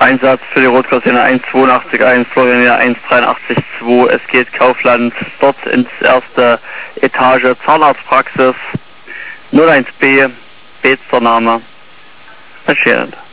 Einsatz für die Rotkorsine 182.1, Florianina 183.2. Es geht Kaufland dort ins erste Etage Zahnarztpraxis 01B, Beetster Name, Entstehend.